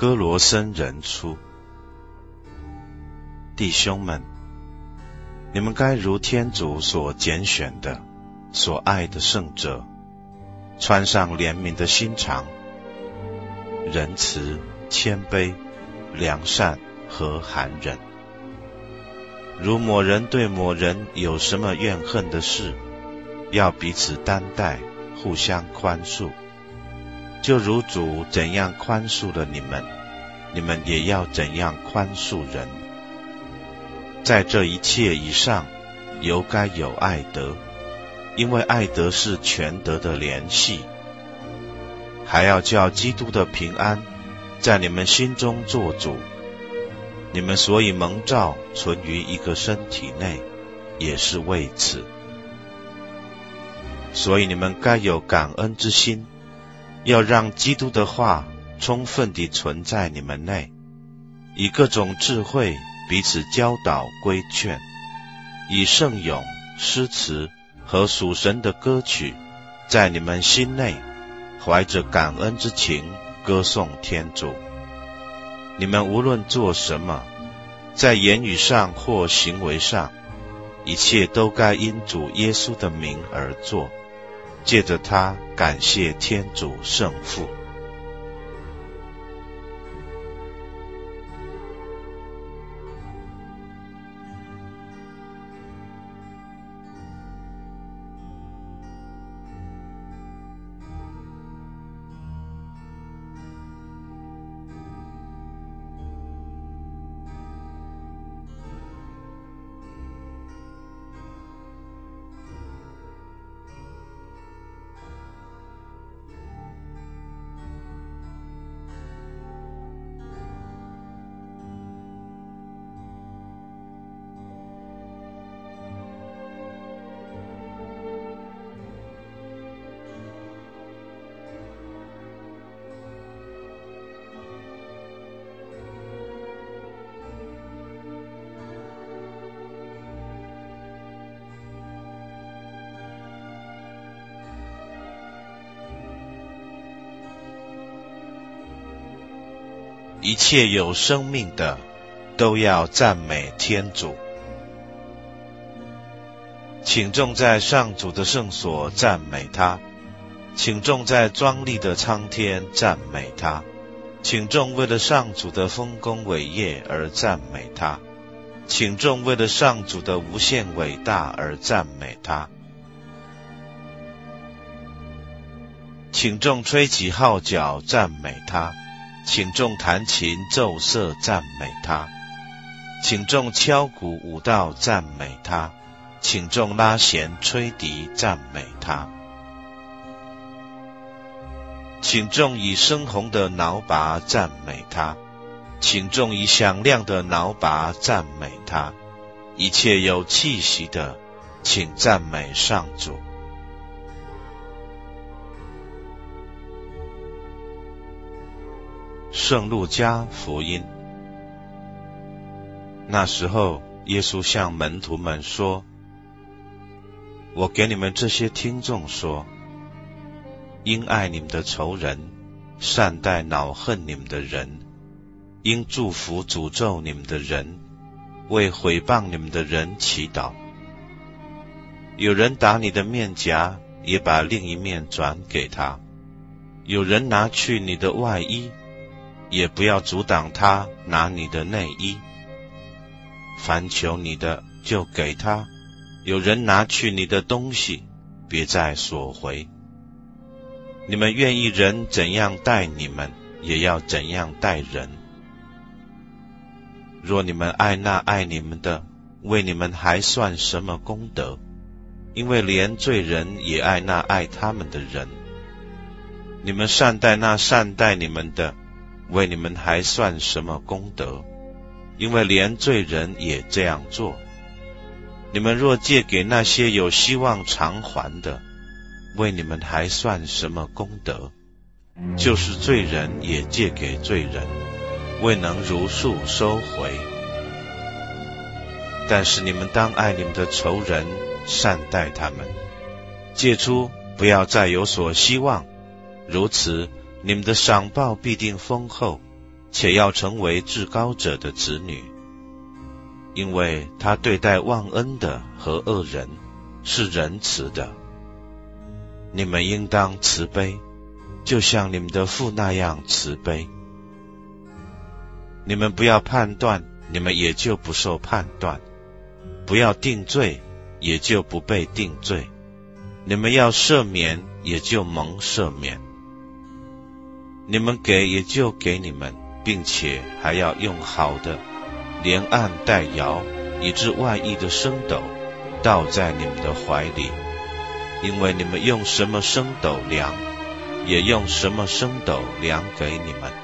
哥罗森人书。弟兄们，你们该如天主所拣选的、所爱的圣者，穿上怜悯的心肠，仁慈、谦卑、良善和含忍。如某人对某人有什么怨恨的事，要彼此担待，互相宽恕。就如主怎样宽恕了你们，你们也要怎样宽恕人。在这一切以上，尤该有爱德，因为爱德是全德的联系。还要叫基督的平安在你们心中做主。你们所以蒙召存于一个身体内，也是为此。所以你们该有感恩之心，要让基督的话充分地存在你们内，以各种智慧彼此教导规劝，以圣咏、诗词和属神的歌曲，在你们心内怀着感恩之情歌颂天主。你们无论做什么，在言语上或行为上，一切都该因主耶稣的名而做，借着他感谢天主圣父。一切有生命的都要赞美天主。请众在上主的圣所赞美他，请众在庄丽的苍天赞美他，请众为了上主的丰功伟业而赞美他，请众为了上主的无限伟大而赞美他，请众吹起号角赞美他，请众弹琴奏瑟赞美他，请众敲鼓舞蹈赞美他，请众拉弦吹笛赞美他，请众以深红的挠拔赞美他，请众以响亮的挠拔赞美他。一切有气息的，请赞美上主。圣路加福音。那时候，耶稣向门徒们说：我给你们这些听众说，应爱你们的仇人，善待恼恨你们的人，应祝福诅咒你们的人，为毁谤你们的人祈祷。有人打你的面颊，也把另一面转给他；有人拿去你的外衣，也不要阻挡他拿你的内衣。凡求你的，就给他；有人拿去你的东西，别再索回。你们愿意人怎样待你们，也要怎样待人。若你们爱那爱你们的，为你们还算什么功德？因为连罪人也爱那爱他们的人。你们善待那善待你们的，为你们还算什么功德？因为连罪人也这样做。你们若借给那些有希望偿还的，为你们还算什么功德？就是罪人也借给罪人，未能如数收回。但是你们当爱你们的仇人，善待他们，借出不要再有所希望，如此你们的赏报必定丰厚， 且要成为至高者的子女，因为他对待忘恩的和恶人是仁慈的。你们应当慈悲，就像你们的父那样慈悲。你们不要判断，你们也就不受判断；不要定罪，也就不被定罪。你们要赦免，也就蒙赦免。你们给，也就给你们，并且还要用好的，连按带摇，以致万亿的升斗倒在你们的怀里。因为你们用什么升斗量，也用什么升斗量给你们。